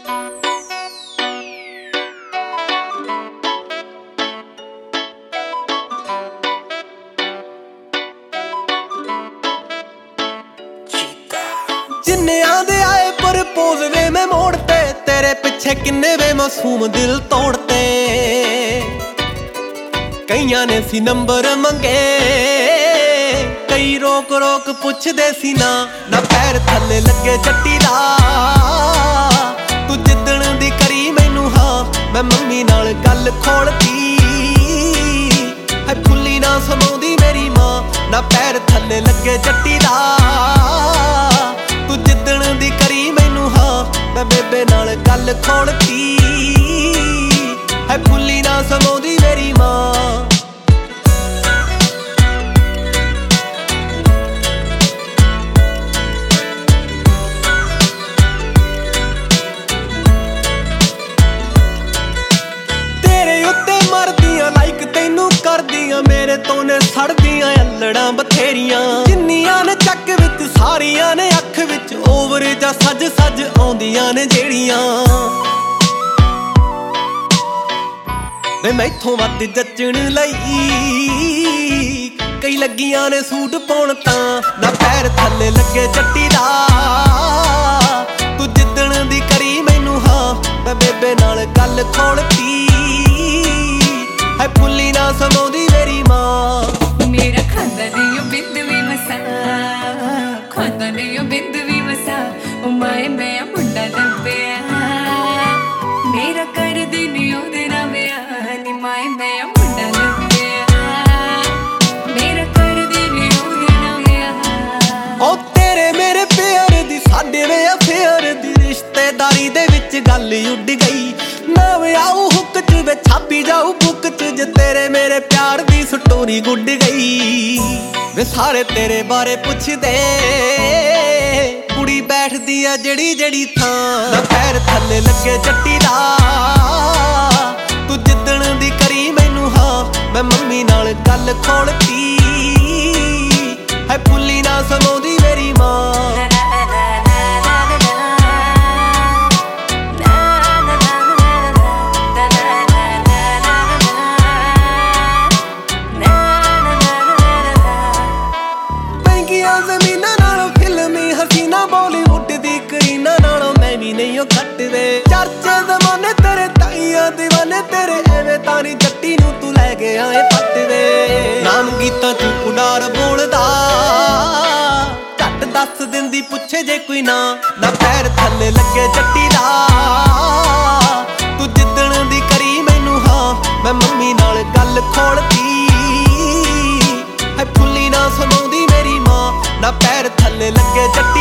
जिन्नियां दे आए प्रपोज वे मैं मोड़ते, तेरे पिछे किन्ने वे मासूम दिल तोड़ते। कईयां ने सी नंबर मंगे, कई रोक रोक पुछदे सी ना पैर थल्ले लगे जट्टी दा। तू जिद्दण दी करी मैनू हाँ, मैं मम्मी नाल गल खोलती। है फुल्ली ना समाउंदी मेरी मां, ना पैर थल्ले लगे जट्टी दा। तू जिद्दण दी करी मैनू हाँ, मैं बेबे नाल गल खोलती। है फुल्ली ना समाउंदी मेरी मां। मेरे तो ने सड़दियां अल्लड़ां बथेरियां, जिन्नियां ने चक विच सारियां ने अख विच ओवर जा सज सज आउंदियां ने जेड़ियां। वे मैथों वध जचण लई कई लगियां ने सूट पाउण तां, ना पैर थल्ले लगे जट्टी दा। तू जिद्दण दी करी मैनू हाँ, मैं बेबे नाल गल खोलती। है फुल्ली ना समाउंदी मेरी मां। मेरा खांदा नहीं बिंद भी मसा, खांदा नहीं बिंद भी मसा। ओ माए मैं मुंडा लब्बिया, मेरा कर दी नहीं ओदे नाल ब्याह। नी माए मैं मुंडा लब्बिया, मेरा कर दी नहीं ओदे नाल ब्याह। ओ तेरे मेरे प्यार दी साडे वे अफेयर दी रिश्तेदारी दे विच गल उड़ गई। ना आऊ हुक च वे छापी जाऊ बुक च, जे तेरे मेरे प्यार दी स्टोरी गुड गई। वे सारे तेरे बारे पुछदे, कुड़ी बैठदी आ जड़ी जड़ी थां, ना पैर थल्ले लगे जट्टी दा। तू जिद्दण दी करी मैनू हाँ, मैं मम्मी नाल गल खोलती। है फुल्ली ना समाउंदी मेरी मां। ज़मीना नालों फिल्मी हसीना, बॉलीवुड दी करीना नालों मैं भी नहीं घट वे। चर्चे ज़माने तेरे ताइयां दीवाने तेरे, एवें तारी जट्टी नूं तू लै गया ए पट वे। नाम गीतां च उडार बोलदा, झट दस दिंदी पुछे जे कोई ना पैर थल्ले लगे जट्टी दा। तू जिद्दण दी करी मैनू हाँ, मैं मम्मी नाल गल खोलती। है फुल्ली ना समाउंदी मेरी मां, ना पैर थल्ले लगे जट्टी।